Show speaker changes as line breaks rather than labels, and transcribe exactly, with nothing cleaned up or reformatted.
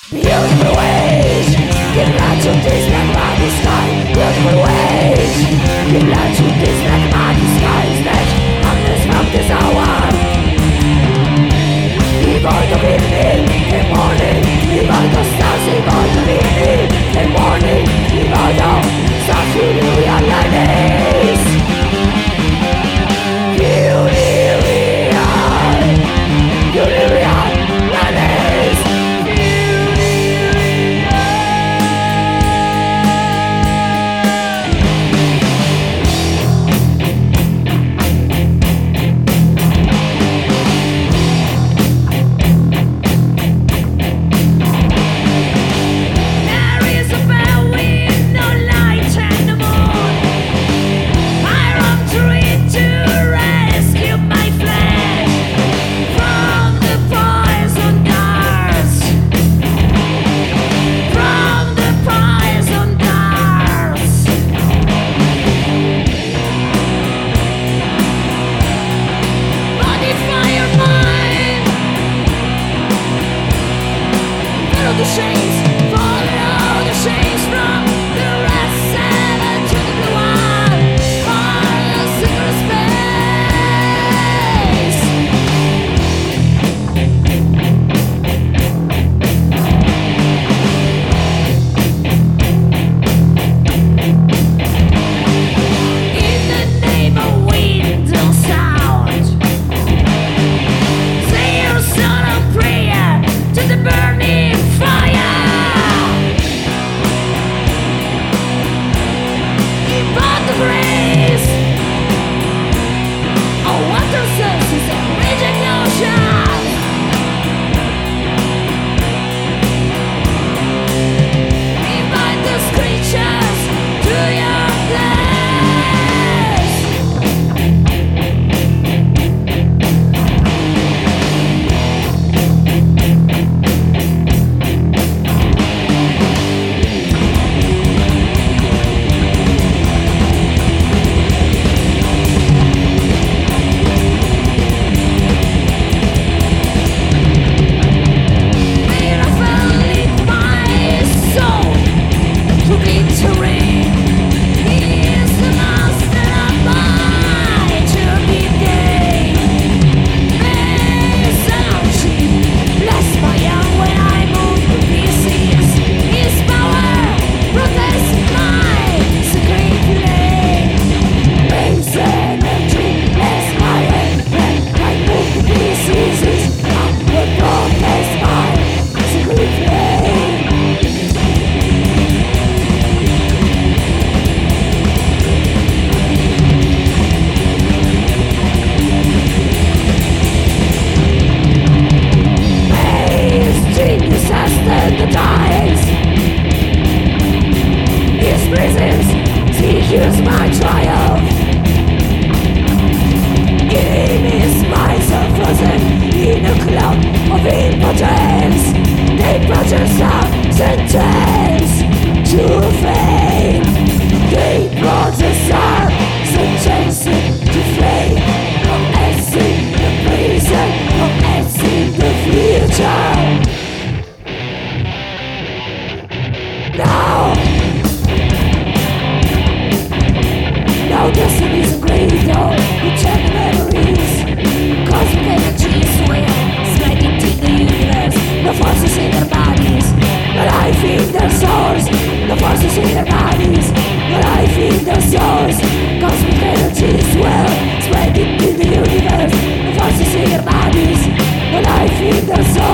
Beautiful ways, give light to this black body sky. Beautiful ways, give light to this black body sky. Snatch happiness from this hour. Evil to be me in morning, evil to stars, evil to be me in morning, evil to stars to the realities. Beauty real, beauty real, realities. The chains, follow the chains from the red seven to the blue one, on the secret space. In the name of wind and sound, say your son of prayer to the burning fire. But the grace of water sources and raging ocean. Invite those creatures to your place. Here's my triumph. In his minds are frozen in a cloud of impotence. They purchase a sentence to fame. They purchase a sentence to fame. Of acing the prison, of acing the future. Now Now destinies and graveyard, eternal memories. Cosmic energies swim, slide into the universe. The forces in their bodies, the life in their souls. The forces in their bodies, the life in their souls. Cosmic energies swell, spread into the universe. The forces in their bodies, the life in their souls.